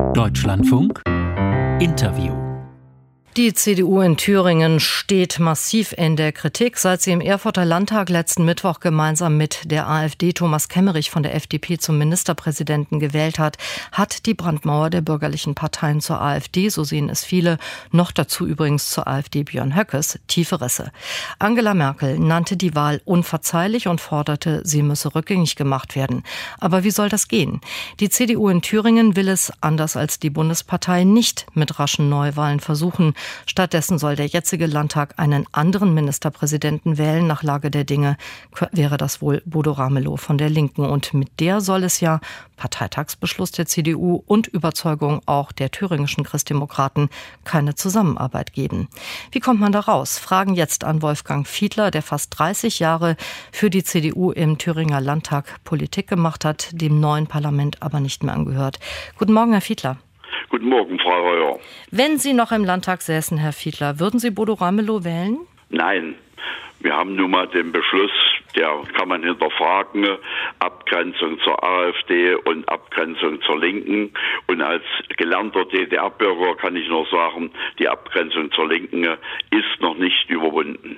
Deutschlandfunk Interview. Die CDU in Thüringen steht massiv in der Kritik, seit sie im Erfurter Landtag letzten Mittwoch gemeinsam mit der AfD Thomas Kemmerich von der FDP zum Ministerpräsidenten gewählt hat die Brandmauer der bürgerlichen Parteien zur AfD, so sehen es viele, noch dazu übrigens zur AfD Björn Höckes, tiefe Risse. Angela Merkel nannte die Wahl unverzeihlich und forderte, sie müsse rückgängig gemacht werden. Aber wie soll das gehen? Die CDU in Thüringen will es, anders als die Bundespartei, nicht mit raschen Neuwahlen versuchen. Stattdessen soll der jetzige Landtag einen anderen Ministerpräsidenten wählen. Nach Lage der Dinge wäre das wohl Bodo Ramelow von der Linken. Und mit der soll es ja, Parteitagsbeschluss der CDU und Überzeugung auch der thüringischen Christdemokraten, keine Zusammenarbeit geben. Wie kommt man da raus? Fragen jetzt an Wolfgang Fiedler, der fast 30 Jahre für die CDU im Thüringer Landtag Politik gemacht hat, dem neuen Parlament aber nicht mehr angehört. Guten Morgen, Herr Fiedler. Guten Morgen, Frau Reuer. Wenn Sie noch im Landtag säßen, Herr Fiedler, würden Sie Bodo Ramelow wählen? Nein, wir haben nun mal den Beschluss, der kann man hinterfragen, Abgrenzung zur AfD und Abgrenzung zur Linken. Und als gelernter DDR-Bürger kann ich nur sagen, die Abgrenzung zur Linken ist noch nicht überwunden.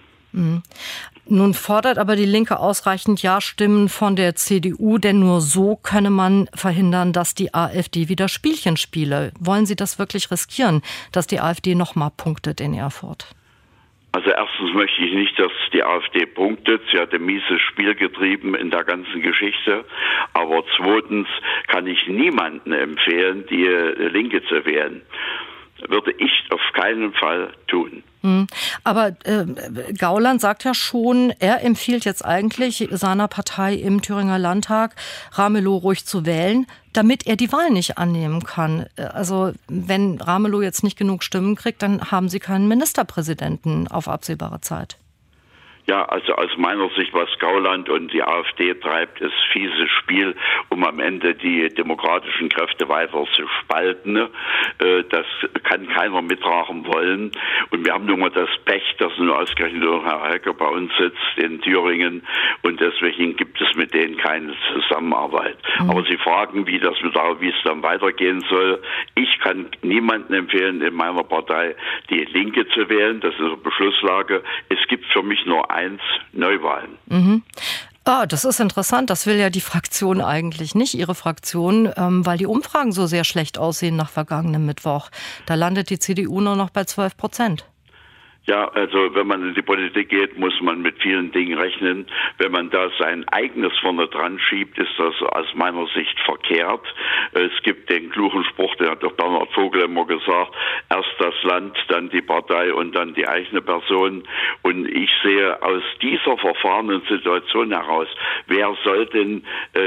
Nun fordert aber die Linke ausreichend Ja-Stimmen von der CDU, denn nur so könne man verhindern, dass die AfD wieder Spielchen spiele. Wollen Sie das wirklich riskieren, dass die AfD noch mal punktet in Erfurt? Also erstens möchte ich nicht, dass die AfD punktet. Sie hat ein mieses Spiel getrieben in der ganzen Geschichte. Aber zweitens kann ich niemandem empfehlen, die Linke zu wählen. Würde ich auf keinen Fall tun. Aber Gauland sagt ja schon, er empfiehlt jetzt eigentlich seiner Partei im Thüringer Landtag, Ramelow ruhig zu wählen, damit er die Wahl nicht annehmen kann. Also wenn Ramelow jetzt nicht genug Stimmen kriegt, dann haben Sie keinen Ministerpräsidenten auf absehbare Zeit. Ja, also aus meiner Sicht, was Gauland und die AfD treibt, ist fieses Spiel, um am Ende die demokratischen Kräfte weiter zu spalten. Das kann keiner mittragen wollen. Und wir haben nun mal das Pech, dass nur ausgerechnet Herr Höcke bei uns sitzt in Thüringen. Und deswegen gibt es mit denen keine Zusammenarbeit. Aber Sie fragen, wie es dann weitergehen soll. Ich kann niemandem empfehlen, in meiner Partei die Linke zu wählen. Das ist eine Beschlusslage. Es gibt für mich nur Neuwahlen. Das ist interessant. Das will ja die Fraktion eigentlich nicht, Ihre Fraktion, weil die Umfragen so sehr schlecht aussehen nach vergangenem Mittwoch. Da landet die CDU nur noch bei 12%. Ja, also wenn man in die Politik geht, muss man mit vielen Dingen rechnen. Wenn man da sein eigenes vorne dran schiebt, ist das aus meiner Sicht verkehrt. Es gibt den klugen Spruch, der hat doch Bernhard Vogel immer gesagt, erst das Land, dann die Partei und dann die eigene Person. Und ich sehe aus dieser verfahrenen Situation heraus, wer soll denn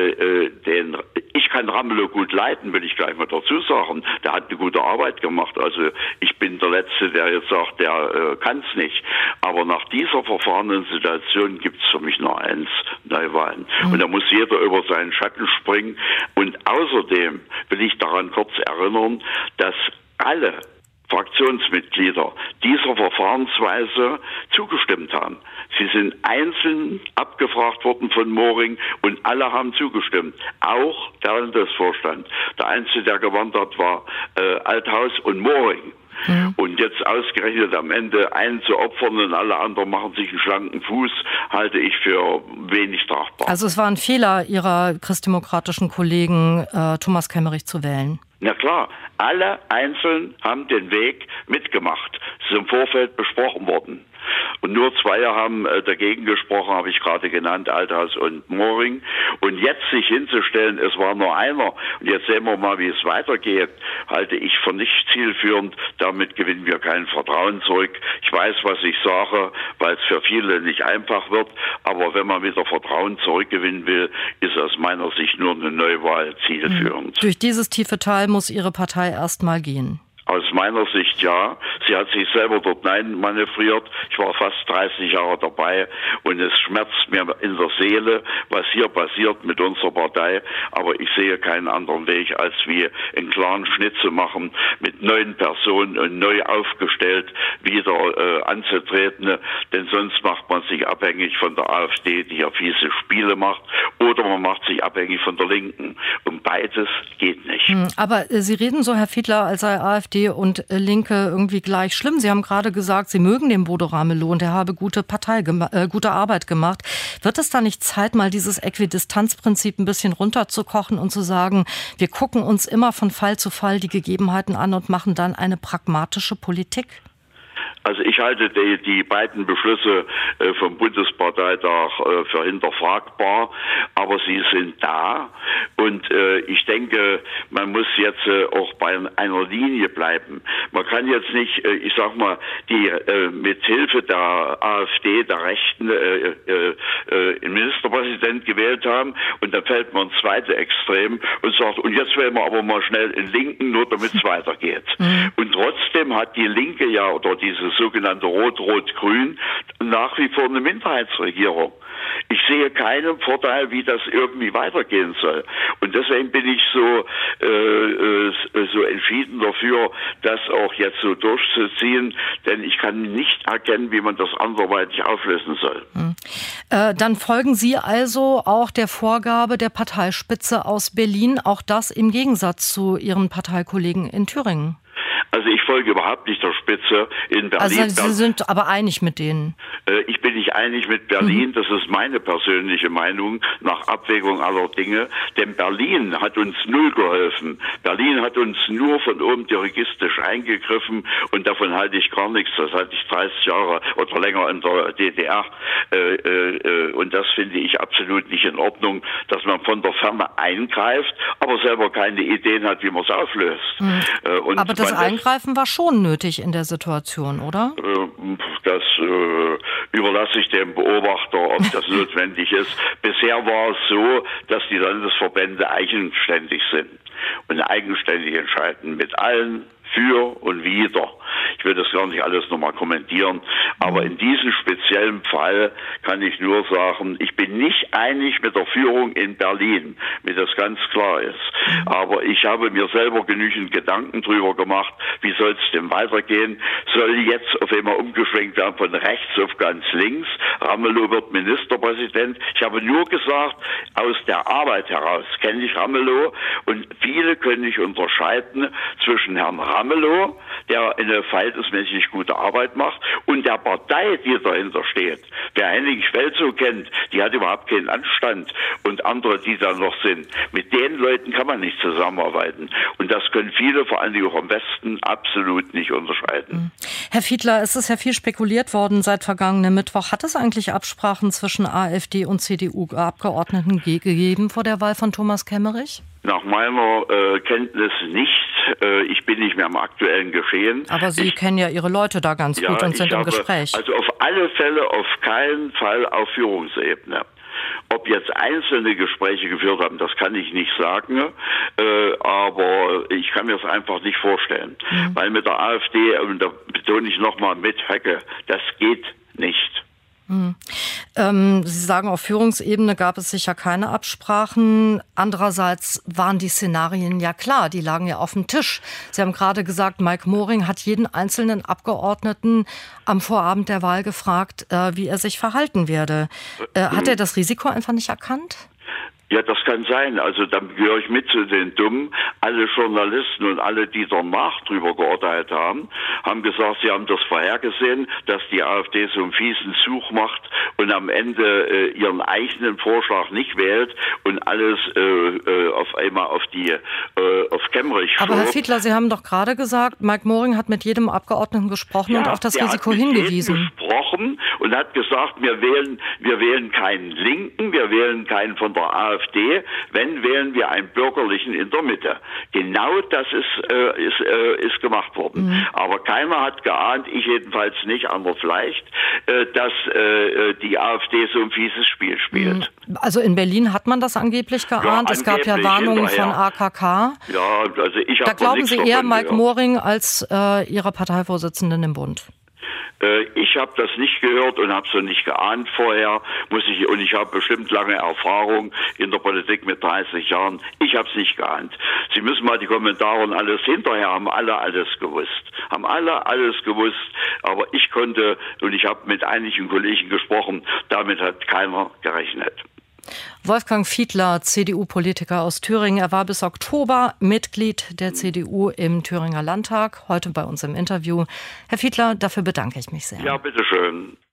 ich kann Ramelow gut leiten, will ich gleich mal dazu sagen. Der hat eine gute Arbeit gemacht. Also ich bin der Letzte, der jetzt sagt, der kann es nicht. Aber nach dieser verfahrenen Situation gibt es für mich nur eins, Neuwahlen. Und da muss jeder über seinen Schatten springen. Und außerdem will ich daran kurz erinnern, dass alle Fraktionsmitglieder dieser Verfahrensweise zugestimmt haben. Sie sind einzeln abgefragt worden von Moring und alle haben zugestimmt. Auch der Landesvorstand. Der Einzige, der gewandert war Althaus und Moring. Und jetzt ausgerechnet am Ende einen zu opfern und alle anderen machen sich einen schlanken Fuß, halte ich für wenig tragbar. Also es war ein Fehler Ihrer christdemokratischen Kollegen, Thomas Kemmerich zu wählen. Na klar, alle einzeln haben den Weg mitgemacht. Es ist im Vorfeld besprochen worden. Und nur zwei haben dagegen gesprochen, habe ich gerade genannt, Althaus und Moring. Und jetzt sich hinzustellen, es war nur einer, und jetzt sehen wir mal, wie es weitergeht, halte ich für nicht zielführend. Damit gewinnen wir kein Vertrauen zurück. Ich weiß, was ich sage, weil es für viele nicht einfach wird. Aber wenn man wieder Vertrauen zurückgewinnen will, ist aus meiner Sicht nur eine Neuwahl zielführend. Durch dieses tiefe Tal muss Ihre Partei erst mal gehen. Aus meiner Sicht ja. Sie hat sich selber dort manövriert. Ich war fast 30 Jahre dabei und es schmerzt mir in der Seele, was hier passiert mit unserer Partei. Aber ich sehe keinen anderen Weg, als wir einen klaren Schnitt zu machen, mit neuen Personen und neu aufgestellt wieder anzutreten. Denn sonst macht man sich abhängig von der AfD, die ja fiese Spiele macht, oder man macht sich abhängig von der Linken. Und beides geht nicht. Aber Sie reden so, Herr Fiedler, als sei AfD und Linke irgendwie gleich schlimm. Sie haben gerade gesagt, Sie mögen den Bodo Ramelow und er habe gute Arbeit gemacht. Wird es da nicht Zeit, mal dieses Äquidistanzprinzip ein bisschen runterzukochen und zu sagen, wir gucken uns immer von Fall zu Fall die Gegebenheiten an und machen dann eine pragmatische Politik? Also ich halte die beiden Beschlüsse vom Bundesparteitag für hinterfragbar, aber sie sind da und ich denke, man muss jetzt auch bei einer Linie bleiben. Man kann jetzt nicht, ich sag mal, die mit Hilfe der AfD, der Rechten, einen Ministerpräsident gewählt haben und dann fällt man ins zweite Extrem und sagt, und jetzt wählen wir aber mal schnell einen Linken, nur damit es weitergeht. Und trotzdem hat die Linke ja, oder diese sogenannte Rot-Rot-Grün, nach wie vor eine Minderheitsregierung. Ich sehe keinen Vorteil, wie das irgendwie weitergehen soll. Und deswegen bin ich so entschieden dafür, das auch jetzt so durchzuziehen, denn ich kann nicht erkennen, wie man das anderweitig auflösen soll. Dann folgen Sie also auch der Vorgabe der Parteispitze aus Berlin, auch das im Gegensatz zu Ihren Parteikollegen in Thüringen. Also ich folge überhaupt nicht der Spitze in Berlin. Also Sie sind aber einig mit denen? Ich bin nicht einig mit Berlin, das ist meine persönliche Meinung, nach Abwägung aller Dinge. Denn Berlin hat uns null geholfen. Berlin hat uns nur von oben dirigistisch eingegriffen und davon halte ich gar nichts. Das hatte ich 30 Jahre oder länger in der DDR. Und das finde ich absolut nicht in Ordnung, dass man von der Ferne eingreift, aber selber keine Ideen hat, wie man es auflöst. Aber das Eingreifen war schon nötig in der Situation, oder? Das überlasse ich dem Beobachter, ob das notwendig ist. Bisher war es so, dass die Landesverbände eigenständig sind und eigenständig entscheiden mit allen für und wider. Ich will das gar nicht alles nochmal kommentieren, aber in diesem speziellen Fall kann ich nur sagen, ich bin nicht einig mit der Führung in Berlin, mir das ganz klar ist. Aber ich habe mir selber genügend Gedanken drüber gemacht, wie soll es denn weitergehen? Soll jetzt auf einmal umgeschwenkt werden von rechts auf ganz links? Ramelow wird Ministerpräsident. Ich habe nur gesagt, aus der Arbeit heraus kenne ich Ramelow und viele können nicht unterscheiden zwischen Herrn Ramelow, der eine verhältnismäßig gute Arbeit macht, und der Partei, die dahinter steht. Wer Henning Schwelzow kennt, die hat überhaupt keinen Anstand, und andere, die da noch sind. Mit den Leuten kann man nicht zusammenarbeiten. Und das können viele, vor allem auch im Westen, absolut nicht unterscheiden. Herr Fiedler, es ist ja viel spekuliert worden seit vergangenem Mittwoch. Hat es eigentlich Absprachen zwischen AfD und CDU-Abgeordneten gegeben vor der Wahl von Thomas Kemmerich? Nach meiner Kenntnis nicht. Ich bin nicht mehr am aktuellen Geschehen. Aber Sie kennen ja Ihre Leute da ganz gut und sind im Gespräch. Also auf alle Fälle, auf keinen Fall auf Führungsebene. Ob jetzt einzelne Gespräche geführt haben, das kann ich nicht sagen, aber ich kann mir das einfach nicht vorstellen. Weil mit der AfD, und da betone ich nochmal mit Höcke, das geht nicht. Sie sagen, auf Führungsebene gab es sicher keine Absprachen. Andererseits waren die Szenarien ja klar, die lagen ja auf dem Tisch. Sie haben gerade gesagt, Mike Moring hat jeden einzelnen Abgeordneten am Vorabend der Wahl gefragt, wie er sich verhalten werde. Hat er das Risiko einfach nicht erkannt? Ja, das kann sein. Also dann gehöre ich mit zu den Dummen. Alle Journalisten und alle, die danach drüber geurteilt haben, haben gesagt, sie haben das vorhergesehen, dass die AfD so einen fiesen Zug macht und am Ende ihren eigenen Vorschlag nicht wählt und alles auf einmal auf Kemmerich schob. Aber Herr Fiedler, Sie haben doch gerade gesagt, Mike Moring hat mit jedem Abgeordneten gesprochen und auf das Risiko hingewiesen. versprochen und hat gesagt, wir wählen keinen Linken, wir wählen keinen von der AfD, wenn wählen wir einen Bürgerlichen in der Mitte. Genau das ist gemacht worden. Aber keiner hat geahnt, ich jedenfalls nicht, andere vielleicht, dass die AfD so ein fieses Spiel spielt. Also in Berlin hat man das angeblich geahnt. Es gab ja Warnungen von AKK. Ja, also ich habe da glauben Sie eher Mike Moring als Ihrer Parteivorsitzenden im Bund? Ich habe das nicht gehört und habe es nicht geahnt vorher, und ich habe bestimmt lange Erfahrung in der Politik mit 30 Jahren. Ich habe es nicht geahnt. Sie müssen mal die Kommentare und alles hinterher haben alle alles gewusst. Aber ich konnte, und ich habe mit einigen Kollegen gesprochen, damit hat keiner gerechnet. Wolfgang Fiedler, CDU-Politiker aus Thüringen. Er war bis Oktober Mitglied der CDU im Thüringer Landtag. Heute bei uns im Interview. Herr Fiedler, dafür bedanke ich mich sehr. Ja, bitteschön.